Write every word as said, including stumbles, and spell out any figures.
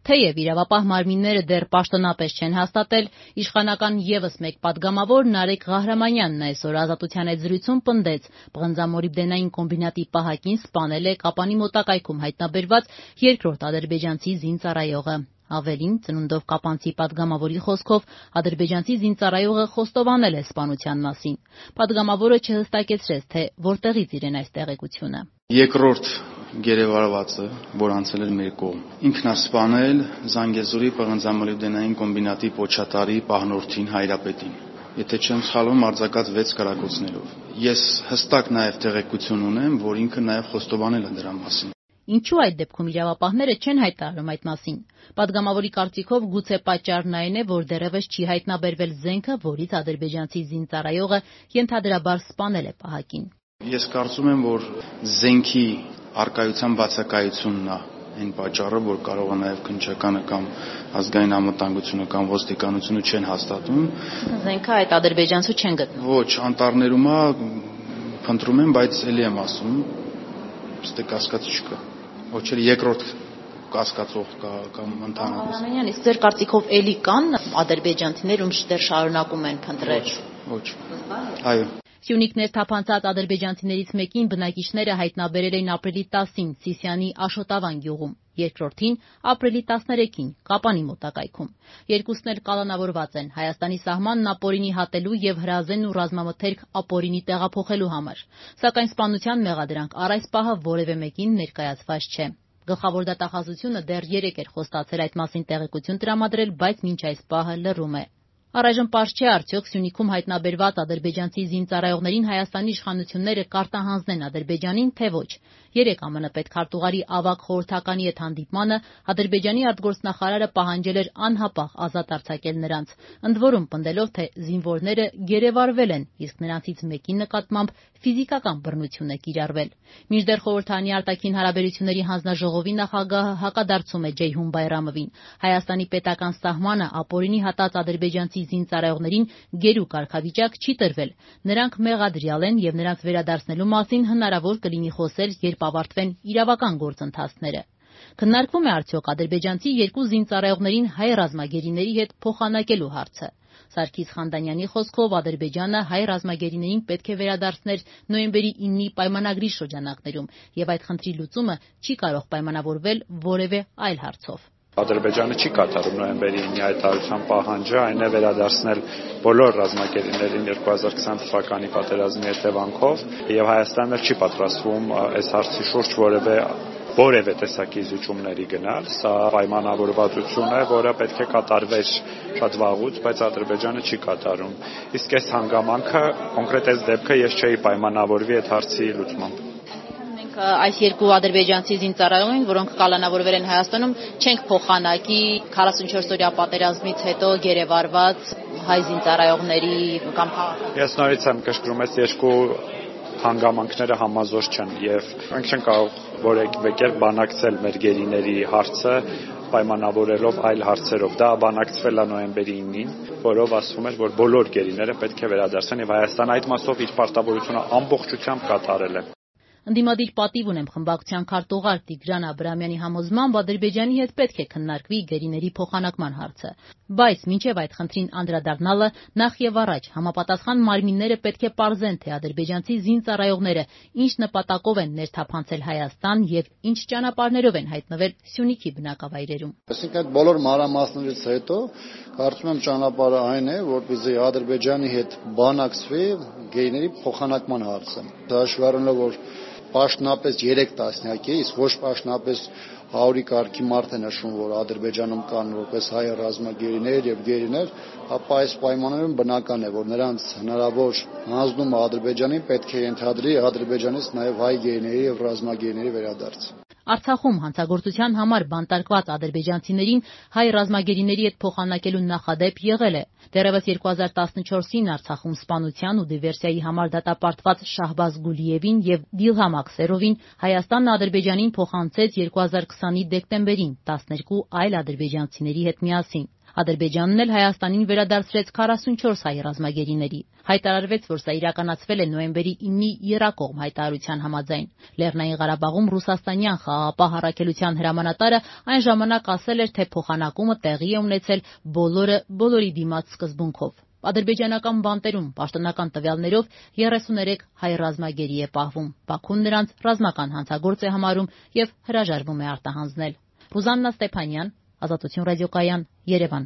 Թեև իրավապահ մարմինները դեռ պաշտոնապես չեն հաստատել, իշխանական ևս մեկ պատգամավոր Նարեկ Ղահրամանյանն այսօր Ազատության հետ զրույցում պնդեց, պղնձամոլիբդենային կոմբինատի պահակին սպանել է Կապանի մոտակայքում հայտնաբերված երկրորդ ադրբեջանցի զինծառայողը։ Ավելին, ծնունդով կապանցի պատգամավորի խոսքով, ադրբեջանցի զինծառայողը խոստովանել է սպանության մասին։ Պատգամավորը չհստակեցրեց, թե որտեղից իրեն այս տեղեկությունը։ Երկրորդ գերեվարվածը, որ անցել էր մեր կողմ, ինքն է սպանել Զանգեզուրի պղնձամոլիբդենային կոմբինատի պոչատարի պահնորդին Հայրապետին, եթե չեմ սխալվում, արձակած վեց կրակոցներով։ Ես հստակ նաև տեղեկություն ունեմ, որ ինքը նաև խոստովանել է դրա մասին։ Ինչու այդ դեպքում իրավապահները չեն հայտարարում այդ մասին։ Պատգամավորի կարծիքով գուցե պատճառն այն է, որ դեռևս չի հայտնաբերվել զենքը, որից ադրբեջանցի զինծառայողը ենթադրաբար սպանել է պահակին։ Ես կարծում եմ, որ զենքի առկայության բացակայությունն է այն պատճառը, որ կարող է նաև քննչականը կամ ազգային անվտանգությունը կամ ոստիկանությունը չեն հաստատում։ Զենքը այդ ադրբեջանցու չեն գտնում։ Ոչ, անտառներում է, փնտրում են, բայց ելի եմ ասում, ստե կասկած չկա։ Ոչ էլ երկրորդ կասկածող կա կամ ընդհանրապես։ Արամենյան, իսկ ձեր կարծիքով էլի կան ադրբեջանցիներ, ում դեռ շարունակում են փնտրել։ Ոչ, ոչ։ Այո։ Սյունիք ներթափանցած ադրբեջանցիներից մեկին բնակիչները հայտնաբերել էին ապրիլի տասին Սիսիանի Աշոտավան գյուղում, երկրորդին ապրիլի տասներեքին Կապանի մոտակայքում։ Երկուսն էլ կալանավորված են Հայաստանի սահմանն ապօրինի հատելու եւ հրազեն ու ռազմամթերք ապօրինի տեղափոխելու համար։ Սակայն սպանության մեղադրանք առ այս պահը որևէ մեկին ներկայացված չէ։ Գլխավոր դատախազությունը դեռ երեկ էր խոստացել այդ մասին տեղեկություն տրամադրել, բայց մինչ այս պահը լռում է։ Առայժմ պարզ չէ արդյոք Սյունիքում հայտնաբերված ադրբեջանցի զինծառայողներին Հայաստանի իշխանությունները կարտահանձնեն Ադրբեջանին, թե ոչ։ Երեկ ԱՄՆ պետքարտուղարի ավագ խորհրդականի հետ հանդիպմանը Ադրբեջանի արտգործնախարարը պահանջել էր անհապաղ ազատ արձակել նրանց, ընդ որում պնդելով, թե զինվորները գերեվարվել են, իսկ նրանցից մեկի նկատմամբ ֆիզիկական բռնություն է կիրառվել։ Մինչդեռ խորհրդանի արտաքին հարաբերությունների հանձնաժողովի նախագահը հակադարձում է Ջեյհուն Բայրամովին։ Հայաստանի պետական սահմանը ապօրինի հատած ադրբեջանցի զինծառայողներին գերու կարգավիճակ չի տրվել։ Նրանք մեղադրյալ են եւ նրանց վերադարձնելու մասին հնարավոր կլինի խոսել, երբ ավարտվեն իրավական գործընթացները։ Քննարկվում է արդյոք ադրբեջանցի երկու զինծառայողներին հայ ռազմագերիների հետ փոխանակելու հարցը։ Սարգիս Խանդանյանի խոսքով Ադրբեջանը հայ ռազմագերիներին պետք է վերադարձներ նոյեմբերի իննի պայմանագրի շրջանակներում եւ այդ խնդրի լուծումը չի կարող պայմանավորվել որևէ այլ հարցով։ Ադրբեջանը չի կատարում նոյեմբերի իննի հայտարարության պահանջը, այն է վերադարձնել բոլոր ռազմագերիներին երկու հազար քսան թվականի պատերազմի հետևանքով եւ Հայաստանը չի պատրաստվում այս հարցի շուրջ որևէ որևէ տեսակի զիջումների գնալ, սա պայմանավորվածություն է, որը պետք է կատարվեր շատ վաղուց, բայց Ադրբեջանը չի կատարում։ Իսկ այս հանգամանքը, կոնկրետ այս դեպքը ես չէի պայմանավորվի այդ հարցի լուծմամբ։ Այս երկու ադրբեջանցի զինծառայողներին, որոնք կալանավորվել են Հայաստանում, չենք փոխանակի քառասունչորս օրյա պատերազմից հետո գերեվարված հայ զինծառայողների կամ Ես նորից եմ կշկրում, այս երկու հանգամանքները համազոր չեն եւ մենք չենք կարող որևէ կերպ բանակցել մեր գերիների հարցը պայմանավորելով այլ հարցերով։ Դա բանակցվել է նոյեմբերի իննին, որով ասվում էր, որ բոլոր գերիները պետք է վերադարձեն եւ Հայաստանը այդ մասով իր պարտավորությունը ամբողջությամբ կատարել է։ Ընդդիմադիր պատիվ ունեմ խմբակցության քարտուղար Տիգրան Աբրամյանի համոզմամբ Ադրբեջանի հետ պետք է քննարկվի գերիների փոխանակման հարցը, բայց մինչև այդ խնդրին անդրադառնալը նախ եւ առաջ համապատասխան մարմինները պետք է պարզեն, թե ադրբեջանցի զինծառայողները ինչ նպատակով են ներթափանցել Հայաստան եւ ինչ ճանապարհներով են հայտնվել Սյունիքի բնակավայրերում։ Այսինքն այդ բոլոր մանրամասներից հետո կարծում եմ ճանապարհը այն է, որպեսզի Ադրբեջանի հետ բանակցվի գերիների փոխանակման հարցը։ Հաշվի առնելով, որ պաշտոնապես երեք տասնյակ է, իսկ ոչ պաշտոնապես հարյուրի կարգի մարդ է նշում, որ Ադրբեջանում կան որպես հայ ռազմագերիներ եւ գերիներ, ապա այս պայմաններում բնական է, որ նրանց հնարավոր հանձնումը Ադրբեջանին պետք է ենթադրի Ադրբեջանից նաեւ հայ գերիների եւ ռազմագերիների վերադարձ։ Արցախում հանցագործության համար բանտարկված ադրբեջանցիներին հայ ռազմագերիների հետ փոխանակելու նախադեպ եղել է։ Դեռևս երկու հազար տասնչորսին Արցախում սպանության ու դիվերսիայի համար դատապարտված Շահբազ Գուլիևին եւ Դիլհամ Աքսերովին Հայաստանն Ադրբեջանին փոխանցեց երկու հազար քսանի դեկտեմբերին տասներկու այլ ադրբեջանցիների հետ միասին։ Ադրբեջանն էլ Հայաստանին վերադարձրեց քառասունչորս հայ ռազմագերիների։ Հայտարարվեց, որ սա իրականացվել է նոյեմբերի իննի եռակողմ հայտարարության համաձայն։ Լեռնային Ղարաբաղում ռուսաստանյան խաղաղապահ առաքելության հրամանատարը այն ժամանակ ասել էր, թե փոխանակումը տեղի է ունեցել բոլորը բոլորի դիմաց սկզբունքով։ Ադրբեջանական բանտերում պաշտոնական տվյալներով երեսուներեք հայ ռազմագերի է պահվում։ Բաքուն նրանց ռազմական հանցագործ է համարում եւ հրաժարվում է արտահանձնել։ Ռուզաննա Ստեփանյան, Ազատություն ռադիոկայան, Երևան։